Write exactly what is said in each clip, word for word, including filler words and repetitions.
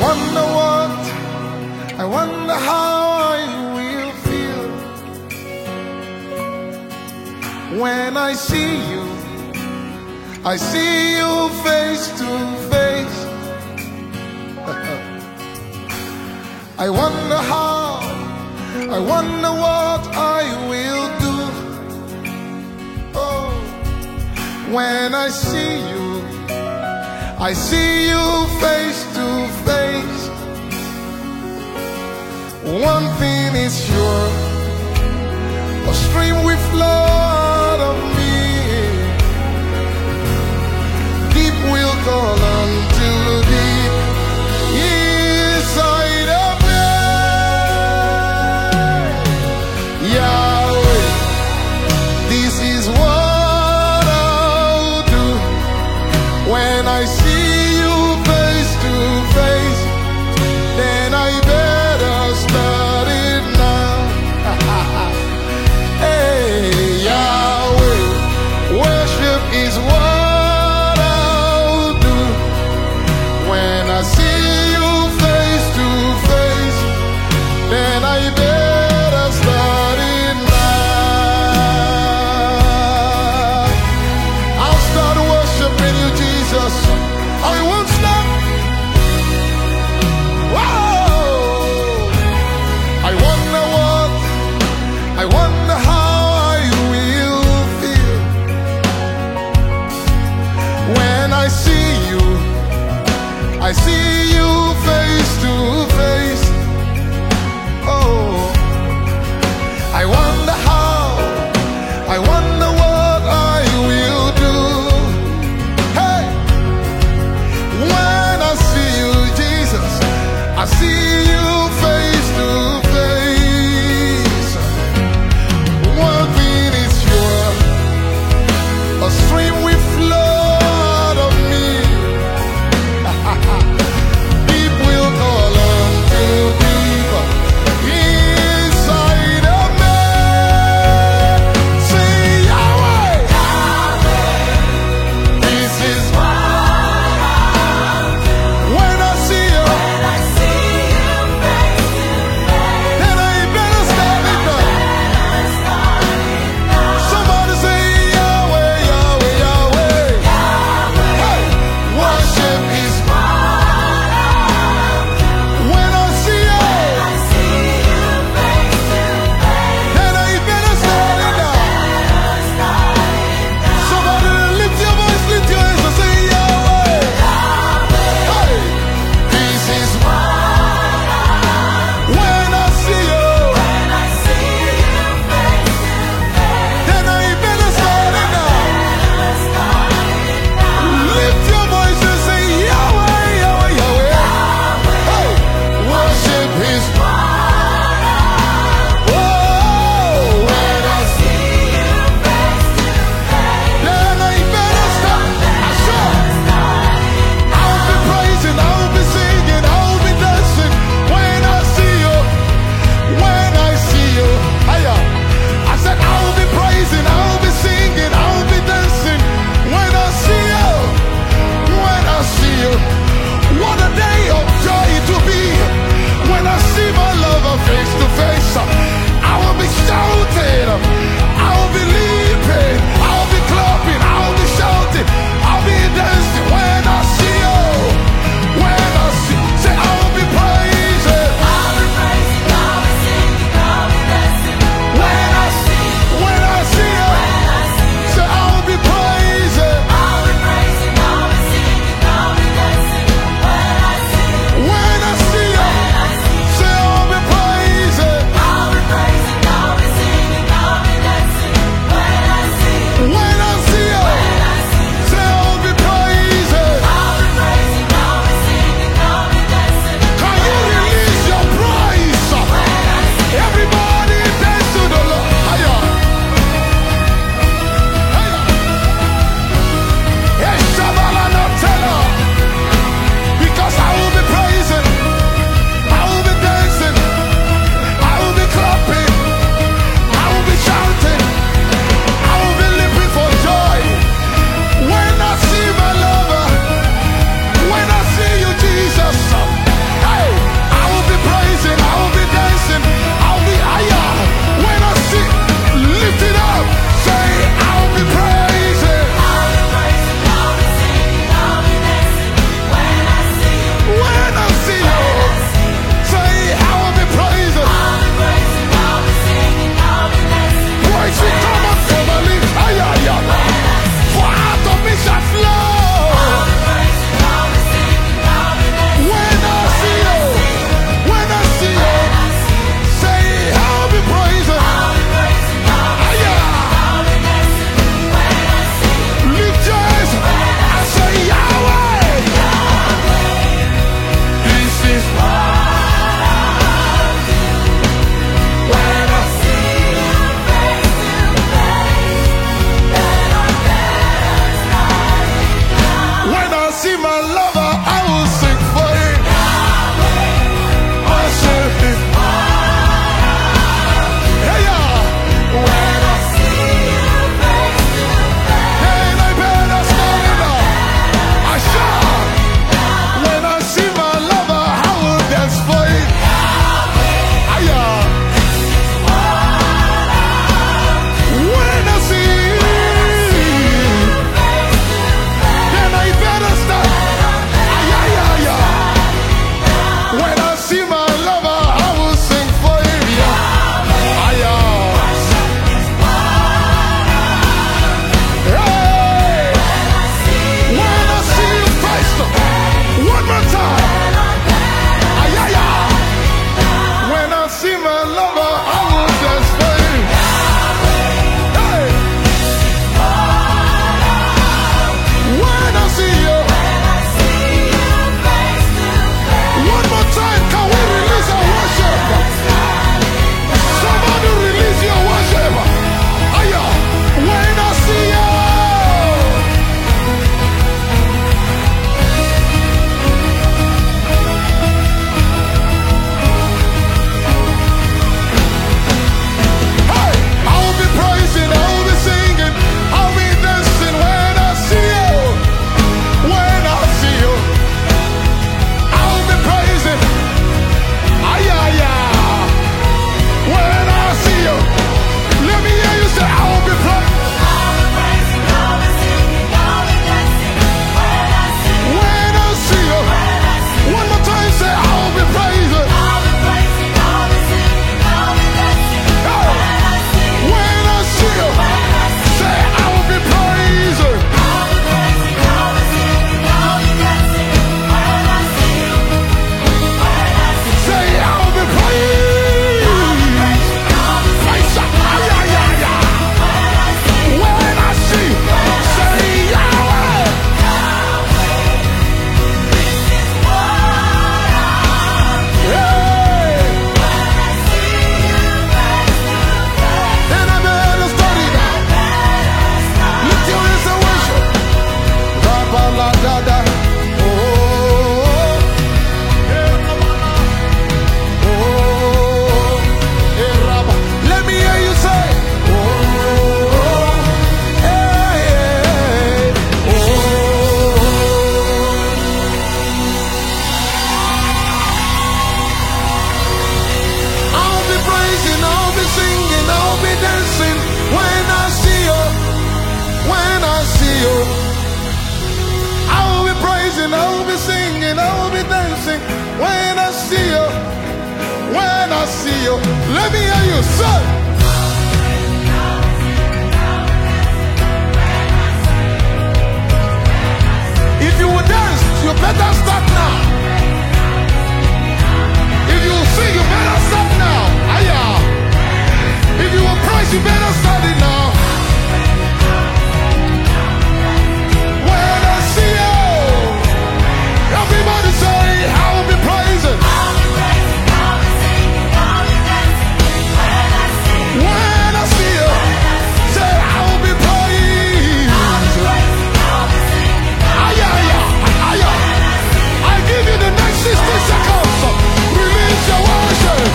wonder what, I wonder how I will feel when I see you. I see you face to face. I wonder how, I wonder what I will do. Oh, when I see you, I see you face to face. One thing is sure, a stream will flow out of me. Deep will call unto deep inside of me. Yahweh, this is what I'll do when I see you face to face. Then I better start it now. Hey, Yahweh, worship is what I'll do when I see you face to face. Then I better start it now. I'll start worshiping you, Jesus. I won't stop. Whoa! I wonder what, I wonder how I will feel when I see you. I see you face to face. Oh, I wonder how, I wonder what I will do. Hey, when I see you, Jesus, I see you face to face. One thing is sure, a stream will flow out of me. Deep will call see you. Let me hear you say. If you will dance, you better start now. If you will sing, you better start now. Aya. If you will praise, you better start it now. When I see you, everybody say, I will be praising. When I see you, say, I will be praising. Aya, aya, aya. I give you the next sixty seconds. Release your worship.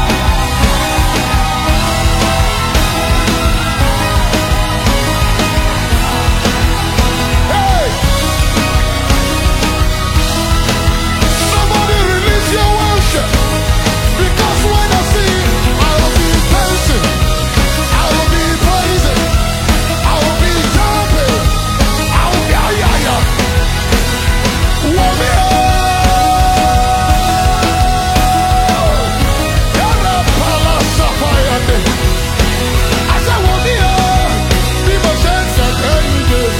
Hey! Somebody release your worship. Because when I see you, I will be dancing. I will be praising. I will be jumping. I will be, ay, ay, ay. Warrior! Yara pala sapayande. I said, warrior, people say, "Sakayide."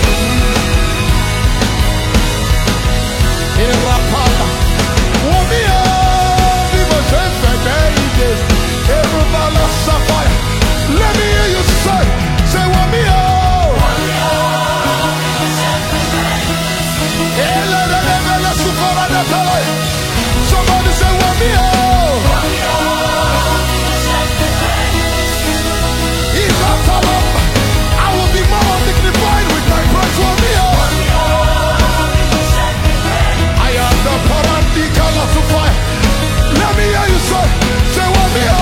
Yara pala. Warrior, people say, "Sakayide." Yara pala sapaya. Let me hear you say, say, warrior. Somebody say, warrior. I will be more dignified with my praise, warrior. I am the paradikala to fire. Let me hear you say, say, warrior.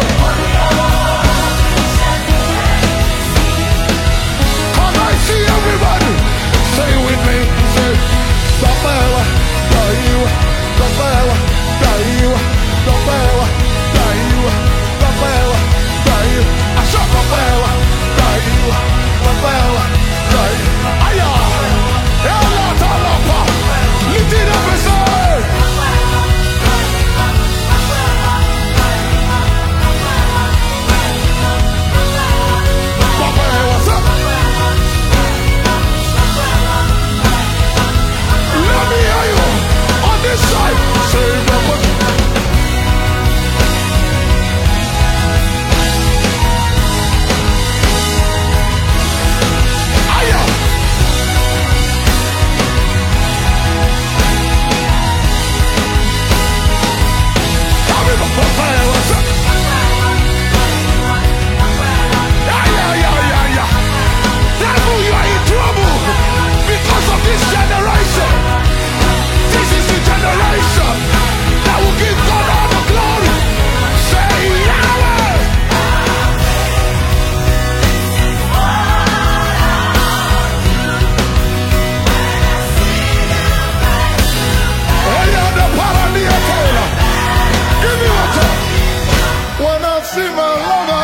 Can I see everybody? Say with me, say, Samewa, Daiwa, Samewa, Daiwa, Samewa, Daiwa, Samewa, Daiwa. I shot Samewa, Daiwa, Samewa, Daiwa. Aya, Ela Talapa, lift it up and say, Samewa, Samewa. Let me hear you on this side. Say, Papa. Aya. Come in, Papa. What's up? Yeah, yeah, yeah, yeah, yeah. Devil, you are in trouble because of this generation. This is the generation that will give God all the glory. Say Yahweh. Hey, you're the paradiatela. Give me water. When I see my lover.